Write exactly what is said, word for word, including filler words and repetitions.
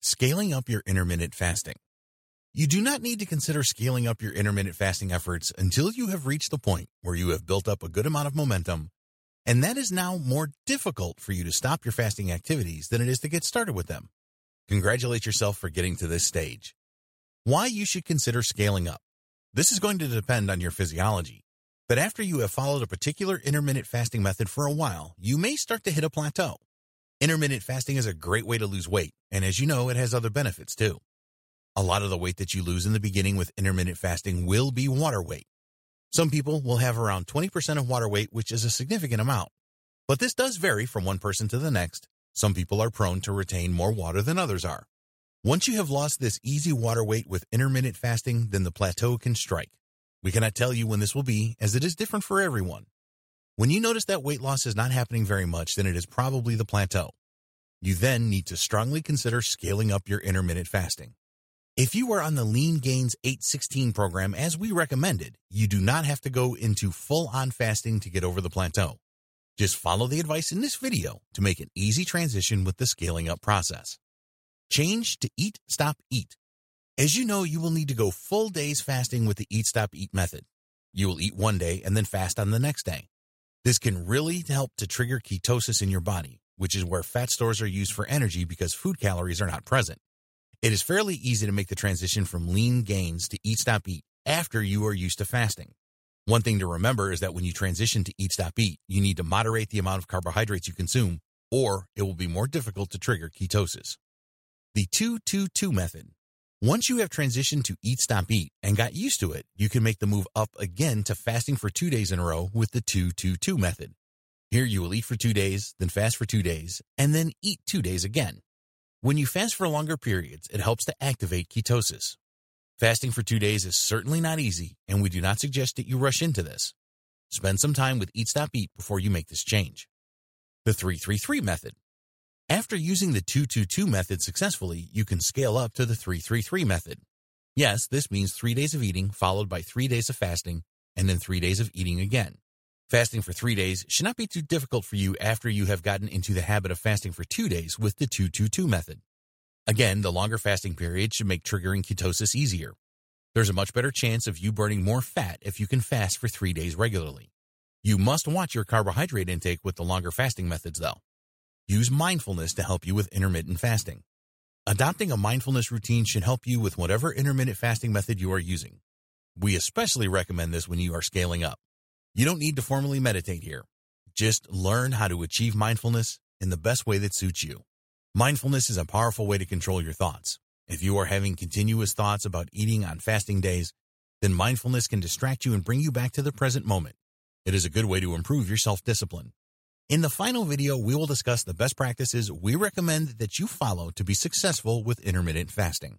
Scaling up your intermittent fasting. You do not need to consider scaling up your intermittent fasting efforts until you have reached the point where you have built up a good amount of momentum, and that is now more difficult for you to stop your fasting activities than it is to get started with them. Congratulate yourself for getting to this stage. Why you should consider scaling up. This is going to depend on your physiology, but after you have followed a particular intermittent fasting method for a while, you may start to hit a plateau. Intermittent fasting is a great way to lose weight, and as you know, it has other benefits too. A lot of the weight that you lose in the beginning with intermittent fasting will be water weight. Some people will have around twenty percent of water weight, which is a significant amount. But this does vary from one person to the next. Some people are prone to retain more water than others are. Once you have lost this easy water weight with intermittent fasting, then the plateau can strike. We cannot tell you when this will be, as it is different for everyone. When you notice that weight loss is not happening very much, then it is probably the plateau. You then need to strongly consider scaling up your intermittent fasting. If you are on the Lean Gains eight sixteen program as we recommended, you do not have to go into full-on fasting to get over the plateau. Just follow the advice in this video to make an easy transition with the scaling up process. Change to Eat, Stop, Eat. As you know, you will need to go full days fasting with the Eat, Stop, Eat method. You will eat one day and then fast on the next day. This can really help to trigger ketosis in your body, which is where fat stores are used for energy because food calories are not present. It is fairly easy to make the transition from Lean Gains to Eat, Stop, Eat after you are used to fasting. One thing to remember is that when you transition to Eat, Stop, Eat, you need to moderate the amount of carbohydrates you consume, or it will be more difficult to trigger ketosis. The two two two method. Once you have transitioned to Eat, Stop, Eat and got used to it, you can make the move up again to fasting for two days in a row with the two two two method. Here you will eat for two days, then fast for two days, and then eat two days again. When you fast for longer periods, it helps to activate ketosis. Fasting for two days is certainly not easy, and we do not suggest that you rush into this. Spend some time with Eat, Stop, Eat before you make this change. The three three three method. After using the two two two method successfully, you can scale up to the three three three method. Yes, this means three days of eating followed by three days of fasting and then three days of eating again. Fasting for three days should not be too difficult for you after you have gotten into the habit of fasting for two days with the two two two method. Again, the longer fasting period should make triggering ketosis easier. There's a much better chance of you burning more fat if you can fast for three days regularly. You must watch your carbohydrate intake with the longer fasting methods, though. Use mindfulness to help you with intermittent fasting. Adopting a mindfulness routine should help you with whatever intermittent fasting method you are using. We especially recommend this when you are scaling up. You don't need to formally meditate here. Just learn how to achieve mindfulness in the best way that suits you. Mindfulness is a powerful way to control your thoughts. If you are having continuous thoughts about eating on fasting days, then mindfulness can distract you and bring you back to the present moment. It is a good way to improve your self-discipline. In the final video, we will discuss the best practices we recommend that you follow to be successful with intermittent fasting.